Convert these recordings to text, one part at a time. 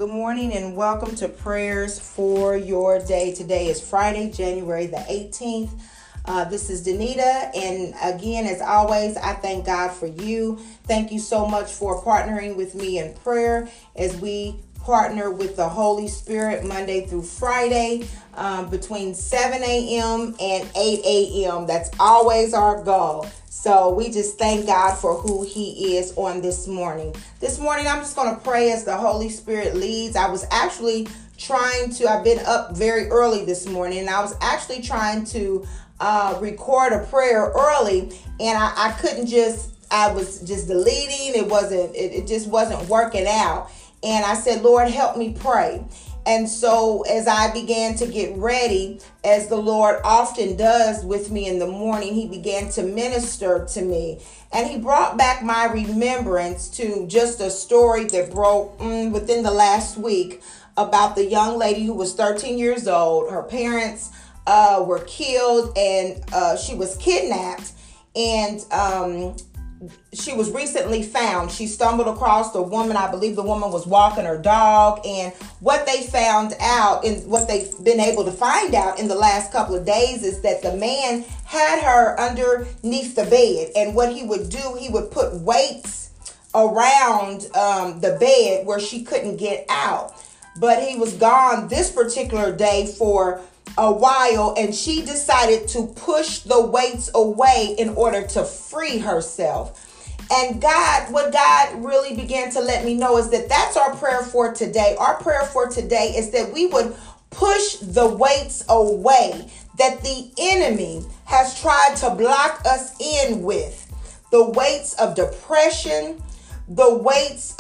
Good morning and welcome to Prayers for Your Day. Today is Friday, January the 18th. This is Danita, and again, as always, I thank God for you. Thank you so much for partnering with me in prayer as we partner with the Holy Spirit Monday through Friday between 7 a.m. and 8 a.m. That's always our goal. So we just thank God for who He is on this morning. This morning, I'm just going to pray as the Holy Spirit leads. I was actually I've been up very early this morning, and I was actually trying to record a prayer early, and I was just deleting. It just wasn't working out. And I said, Lord, help me pray. And so as I began to get ready, as the Lord often does with me in the morning, He began to minister to me. And He brought back my remembrance to just a story that broke within the last week about the young lady who was 13 years old. Her parents were killed, and she was kidnapped. And she was recently found. She stumbled across the woman. I believe the woman was walking her dog. And what they found out, and what they've been able to find out in the last couple of days, is that the man had her underneath the bed. And what he would do, he would put weights around the bed where she couldn't get out. But he was gone this particular day for a while, and she decided to push the weights away in order to free herself. And what God really began to let me know is that that's our prayer for today. Our prayer for today is that we would push the weights away that the enemy has tried to block us in with. The weights of depression, the weights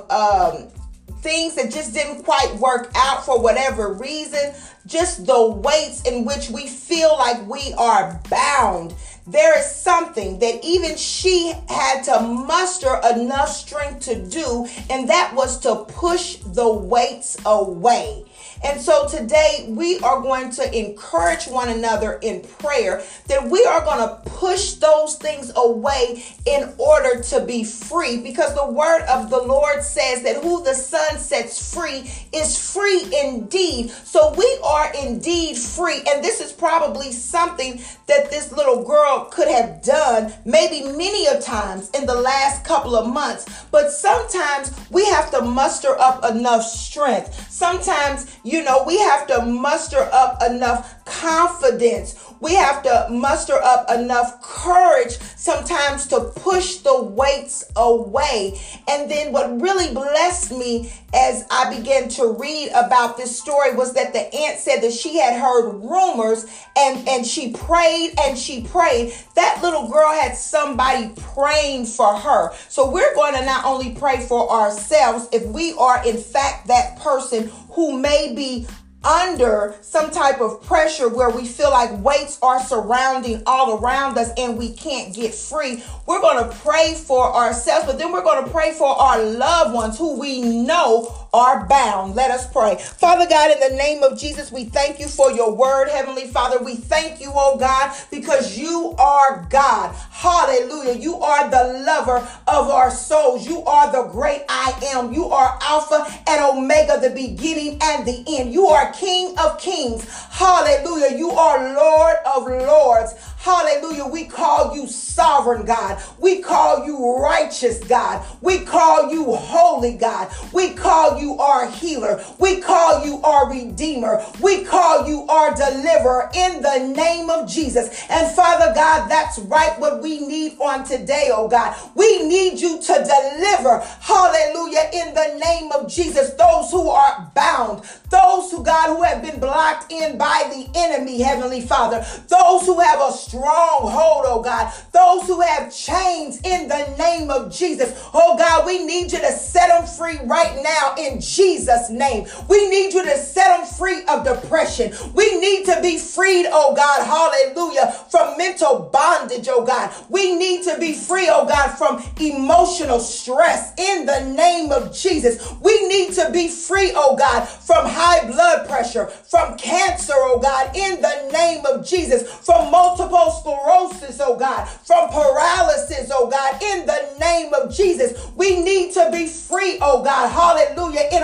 of things that just didn't quite work out for whatever reason, just the weights in which we feel like we are bound. There is something that even she had to muster enough strength to do, and that was to push the weights away. And so today we are going to encourage one another in prayer that we are going to push those things away in order to be free, because the word of the Lord says that who the Son sets free is free indeed. So we are indeed free. And this is probably something that this little girl could have done maybe many a times in the last couple of months. But sometimes we have to muster up enough strength. Sometimes, we have to muster up enough confidence. We have to muster up enough courage sometimes to push the weights away. And then what really blessed me as I began to read about this story was that the aunt said that she had heard rumors, and she prayed and she prayed. That little girl had somebody praying for her. So we're going to not only pray for ourselves, if we are in fact that person who may be under some type of pressure where we feel like weights are surrounding all around us and we can't get free. We're going to pray for ourselves, but then we're going to pray for our loved ones who we know are bound. Let us pray. Father God, in the name of Jesus, we thank you for your word. Heavenly Father, we thank you, oh God, because you are God. Hallelujah. You are the lover of our souls. You are the great I am. You are Alpha and Omega, the beginning and the end. You are King of kings. Hallelujah. You are Lord of lords. Hallelujah. We call you sovereign God. We call you righteous God. We call you holy God. We call you our healer. We call you our redeemer. We call you our deliverer in the name of Jesus. And Father God, that's right what we need on today, oh God. We need you to deliver, hallelujah, in the name of Jesus, those who are bound, those who, God, who have been blocked in by the enemy, Heavenly Father, those who have a stronghold, oh God, those who have chains in the name of Jesus. Oh God, we need you to set them free right now in Jesus' name. We need you to set them free of depression. We need to be freed, oh God, hallelujah, from mental bondage, oh God. We need to be free, oh God, from emotional stress in the name of Jesus. We need to be free, oh God, from high blood pressure, from cancer, oh God, in the name of Jesus, from multiple sclerosis, oh God, from paralysis, oh God, in the name of Jesus. We need to be free, oh God, hallelujah, in our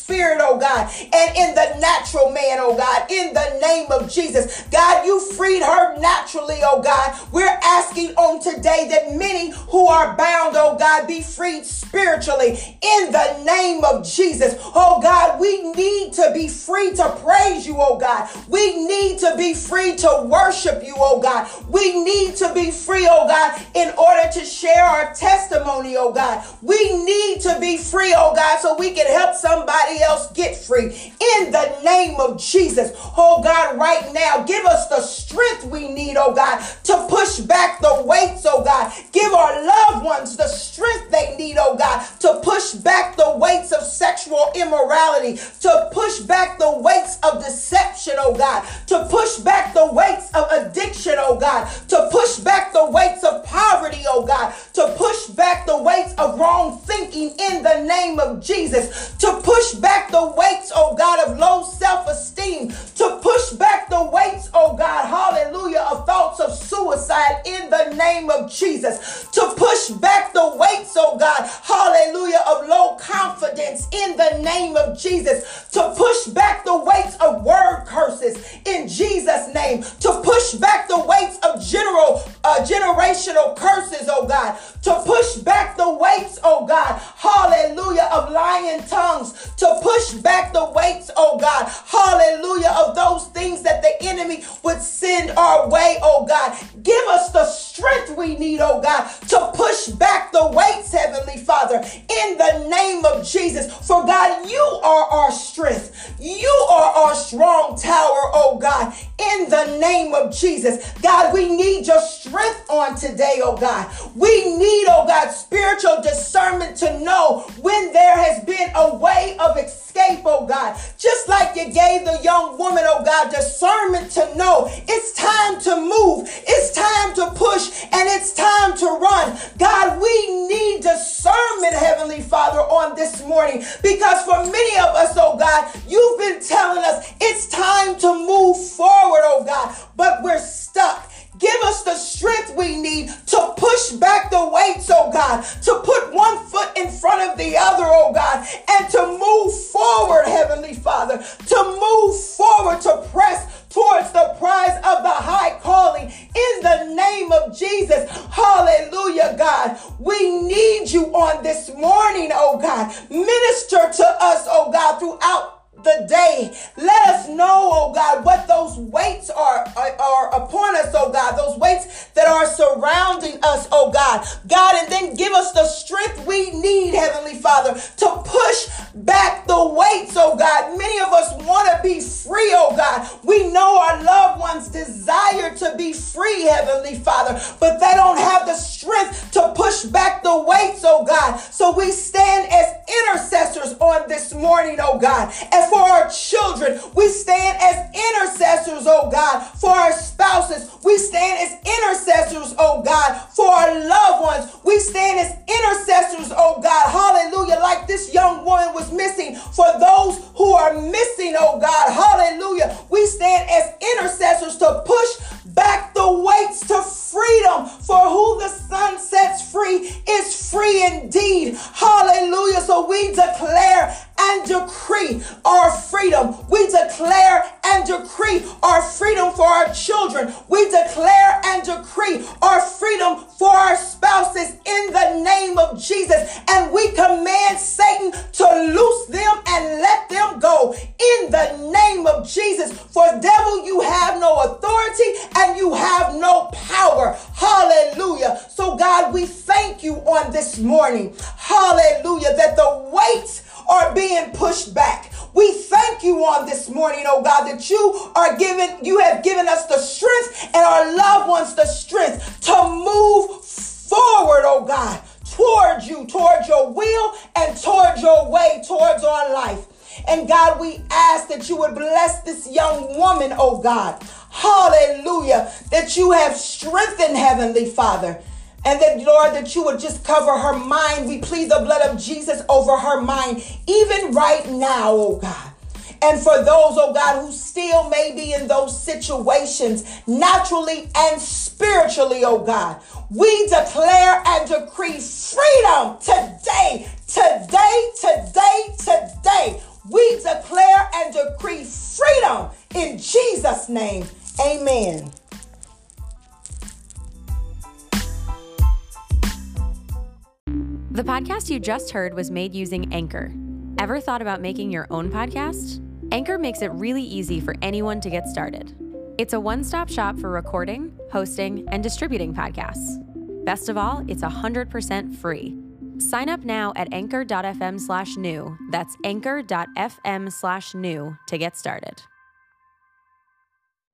spirit, oh God, and in the natural man, oh God, in the name of Jesus. God, you freed her naturally, oh God. We're asking on today that many who are bound, oh God, be freed spiritually in the name of Jesus. Oh God, we need to be free to praise you, oh God. We need to be free to worship you, oh God. We need to be free, oh God, in order to share our testimony, oh God. We need to be free, oh God, so we can help somebody else get free in the name of Jesus. Oh God, right now, give us the strength we need, oh God, to push back the weights, oh God. Give our loved ones the strength they need, oh God, to push back the weights of sexual immorality, to push back the weights of deception, oh God, to push back the weights of addiction, oh God, to push back the weights of poverty, oh God, to push back the weights of wrong thinking in the name of Jesus, to push back the weights, oh God, of low self-esteem, to push back the weights, oh God, hallelujah, of thoughts of suicide in the name of Jesus, to push back the weights, oh God, hallelujah, of low confidence in the name of Jesus, to push back the weights of word curses in Jesus' name, to push back the weights of generational curses, oh God, to push back the weights, oh God, hallelujah, of lying tongues, to push back the weights, oh God, hallelujah, of those things that the enemy would send our way, oh God. Give us the strength we need, oh God, to push back the weights, Heavenly Father, in the name of Jesus. For God, you are our strength. You are our strong tower, oh God, in the name of Jesus. God, we need your strength on today, oh God. We need, oh God, spiritual discernment to know when there has been a way of escape, oh God. Just like you gave the young woman, oh God, discernment to know it's time to move, it's time to push, and it's time to run. God, we need discernment, Heavenly Father, on this morning, because for many of us, oh God, you've been telling us it's time to move forward, oh God, but we're stuck. Give us the strength we need to push back the weights, oh God, to put one foot in front of the other, oh God, and to move forward, Heavenly Father, to move forward, to press towards the prize of the high calling in the name of Jesus. Hallelujah, God. We need you on this morning, oh God. Minister to us, oh God, throughout the day. Let us know, oh God, what those weights are upon us, oh God, those weights that are surrounding us, oh God. God, and then give us the strength we need, Heavenly Father, to push back the weights, oh God. Many of us want to be free, oh God. We know our loved ones desire to be free, Heavenly Father, but they don't have the strength to push back the weights, oh God. So we stand as intercessors on this morning, oh God. And for our children, we stand as intercessors, oh God. For our spouses, we stand as intercessors, oh God. For our loved ones, we stand as intercessors, oh God. Hallelujah. Like this young woman was missing. For those who are missing, oh God. Hallelujah. We stand as intercessors to push back the weights to freedom. For who the Son sets free is free indeed. Hallelujah. So we declare and decree our freedom. We declare and decree our freedom for our children. We declare and decree our freedom for our spouses in the name of Jesus. And we command Satan to loose them and let them go in the name of Jesus. For devil, you have no authority and you have no power. Hallelujah. So God, we thank you on this morning. Hallelujah. That the weights are being pushed back. We thank you on this morning, oh God, that you have given us the strength and our loved ones the strength to move forward, oh God, towards you, towards your will and towards your way, towards our life. And God, we ask that you would bless this young woman, oh God. Hallelujah. That you have strengthened, Heavenly Father. And that, Lord, that you would just cover her mind. We plead the blood of Jesus over her mind, even right now, oh God. And for those, oh God, who still may be in those situations, naturally and spiritually, oh God, we declare and decree freedom today, today, today, today. We declare and decree freedom in Jesus' name. Amen. The podcast you just heard was made using Anchor. Ever thought about making your own podcast? Anchor makes it really easy for anyone to get started. It's a one-stop shop for recording, hosting, and distributing podcasts. Best of all, it's 100% free. Sign up now at anchor.fm/new. That's anchor.fm/new to get started.